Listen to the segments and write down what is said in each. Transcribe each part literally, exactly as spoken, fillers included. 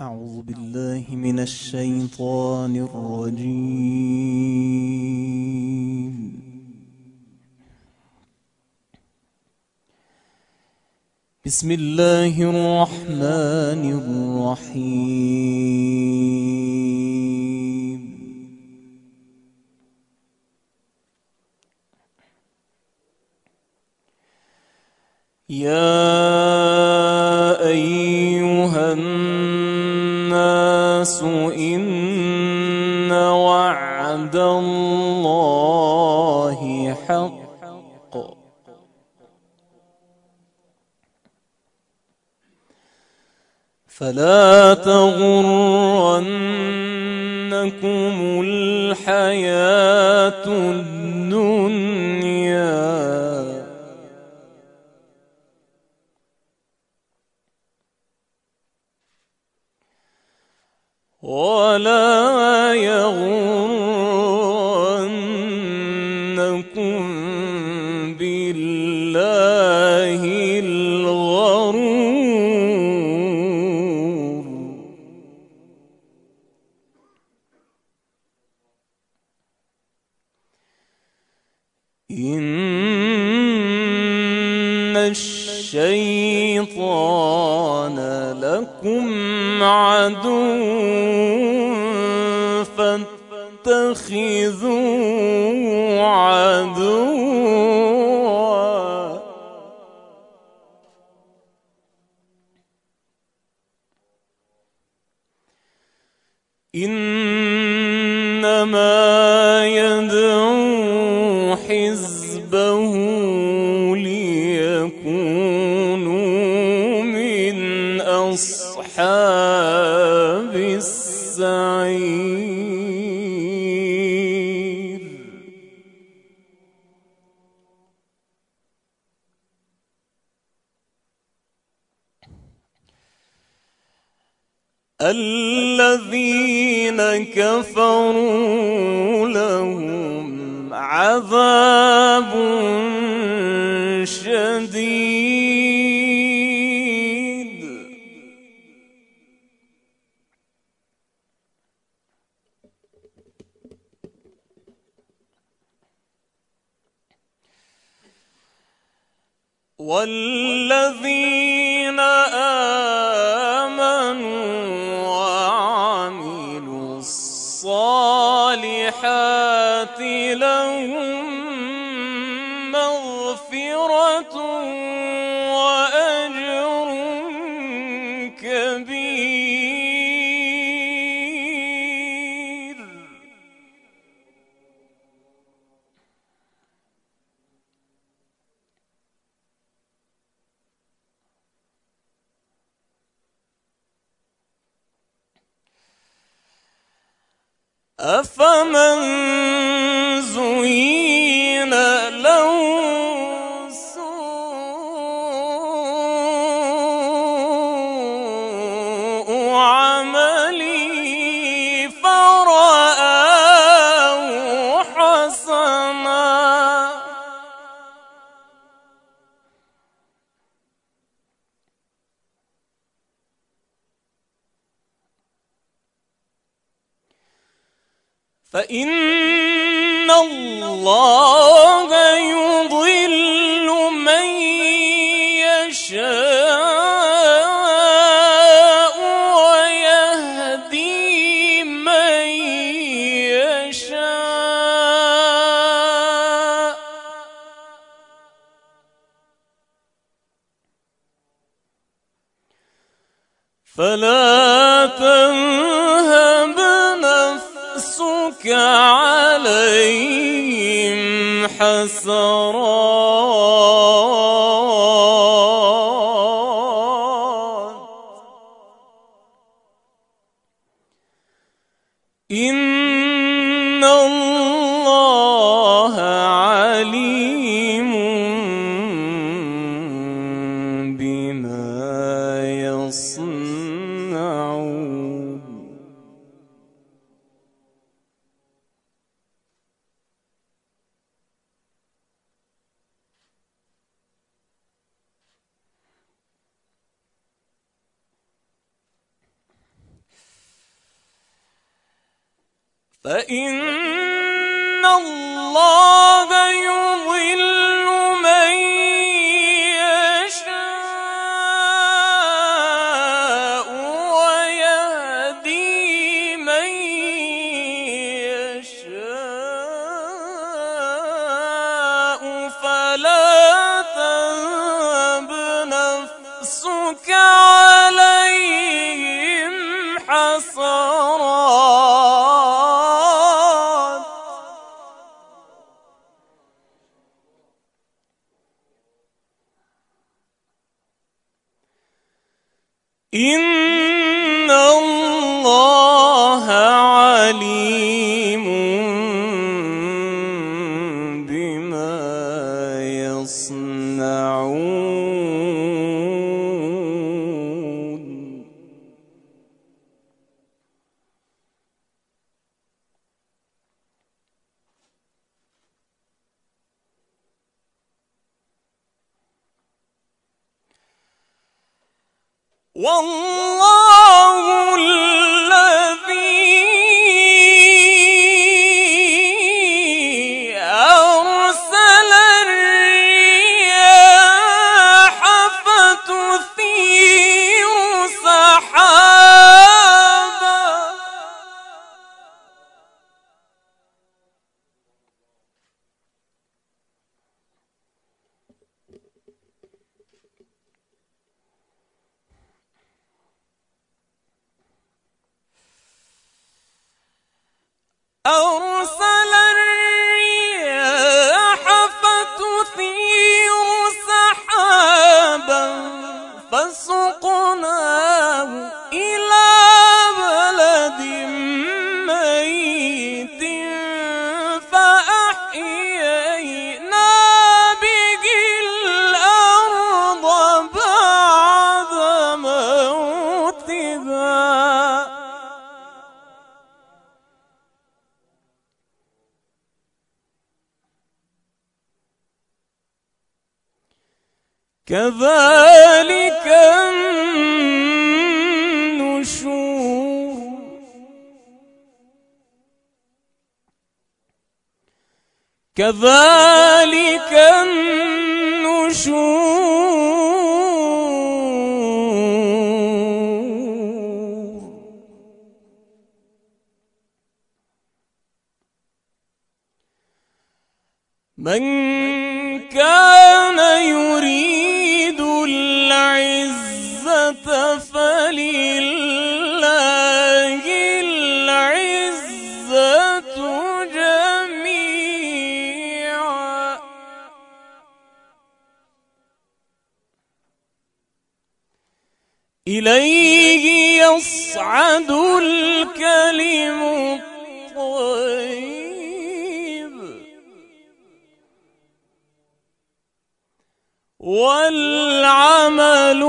أعوذ بالله من الشيطان الرجيم. بسم الله الرحمن الرحيم. يا أيها الناس إن وعد الله حق فلا تغرنكم الحياة الدنيا ولا يغرنكم بالله الغرور. إن الشيطان لكم عدو فاتخذوه عدوا إنما يدعو حزبه ليكونوا من أصحاب السعير. الذين كفروا لهم عذاب شديد والذين آمنوا وعملوا الصالحات لهم مغفرة وأجر كبير. أفمن زين له سوء عمله فرآه حسنا فإن الله يضل من يشاء ويهدي من يشاء. فلا تذهب نفسك عليهم حسرات إن الله عليم بما يصنعون. فإن الله يضل من يشاء ويهدي من يشاء فلا تذهب نفسك عليهم حسرات إن الله عليم بما يصنعون. والله الذي أرسل الرياح فتثير سحابا أرسل الرياح فتثير سحابا فسقناه إلى بلد ميت فأحيينا به الأرض بعد موتها كذلك النشور. كذلك النشور. من كان يريد العزة فلله العزة جميعا إليه يصعد الكلم الطيب والعمل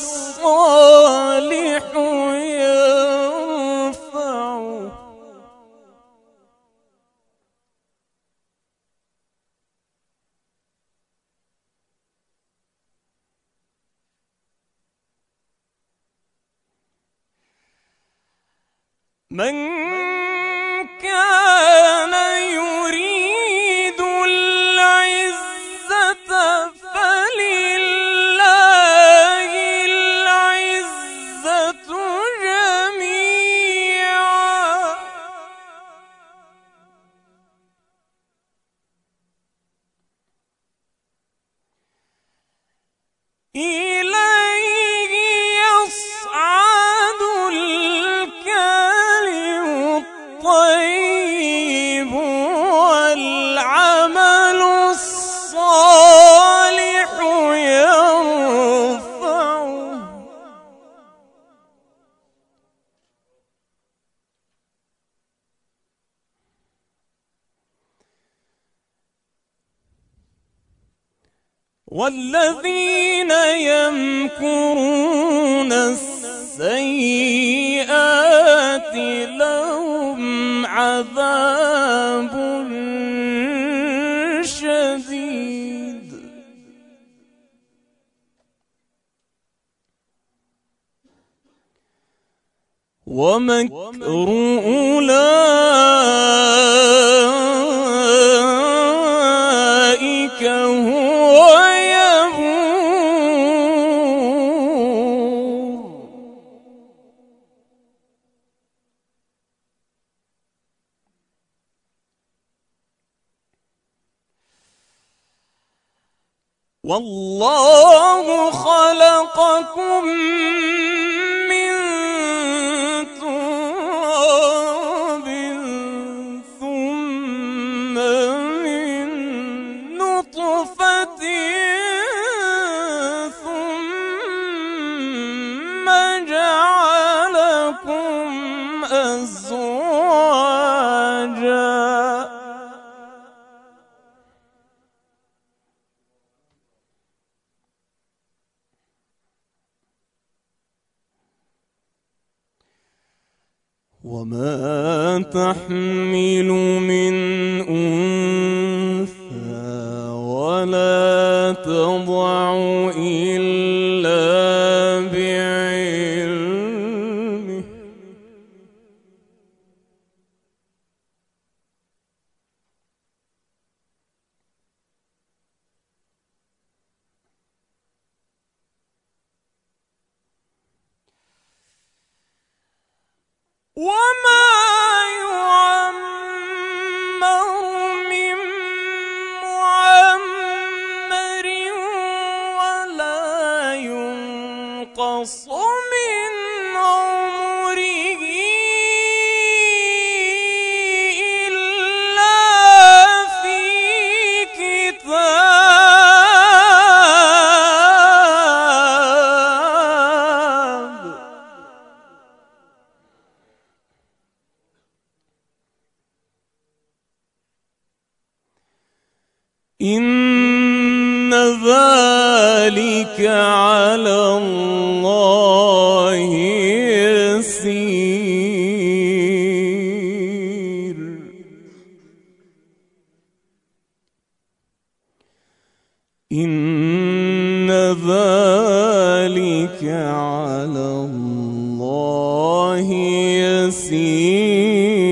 الصالح يرفعه. من كان يريد العزة فلله العزة جميعا إليه يصعد الكلم الطيب والعمل الصالح يرفعه. والذين يمكرون السيئات لهم عذاب شديد ومكر أولئك هو يبور. والله خلقكم من تراب ثم من نطفة ثم جعلكم أزواجا. وما تحمل من أنثى ولا تضع إلا بعلمه وما يعمر من معمر ولا ينقص من عمره إلا في كتاب. إن ذلك على الله يسير. إن ذلك على الله يسير.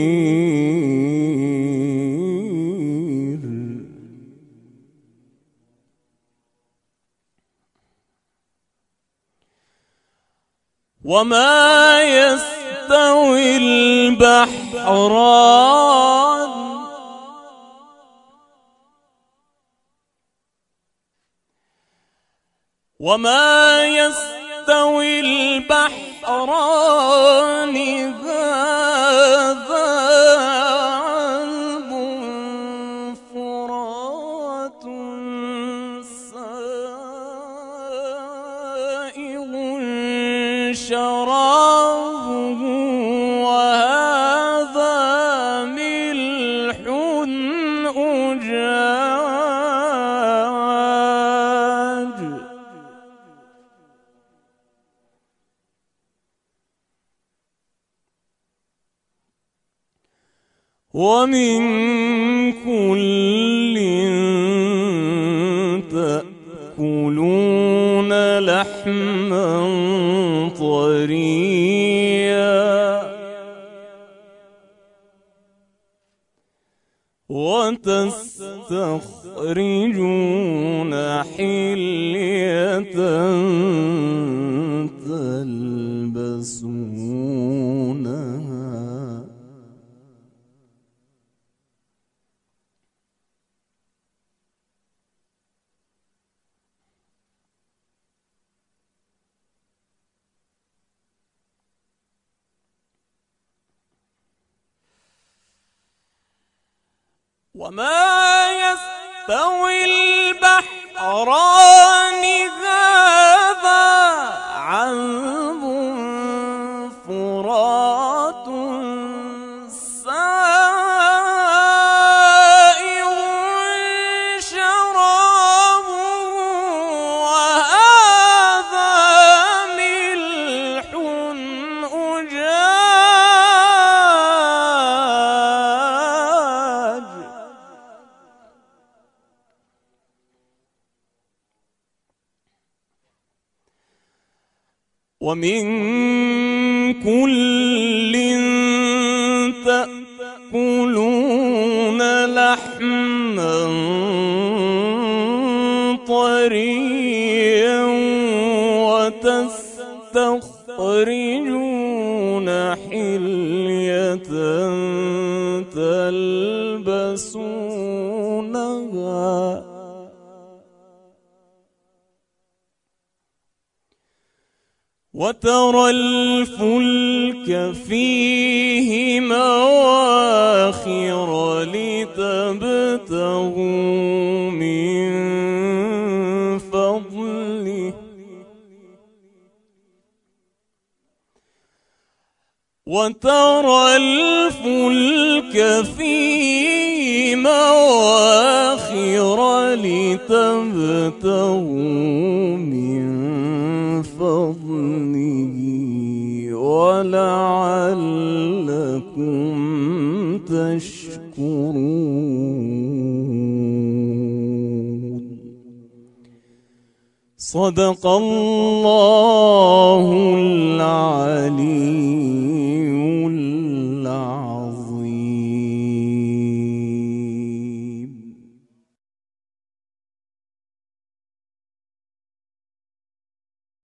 وما يستوي البحران وما يستوي البحران هذا عذب فرات سائغ شرابه وهذا ملح أجاج. ومن كل تأكلون لحما طريا وتستخرجون حلية تلبسونها وما يستوي البحران هذا عذب فرات سائغ شرابه وهذا ملح أجاج. ومن كل حلية تلبسونها وترى الفلك فيه مواخر لتبتغوا من فضله وترى الفلك فيه مواخر لتبتغوا من فضله ولعلكم تشكرون. صدق الله العظيم.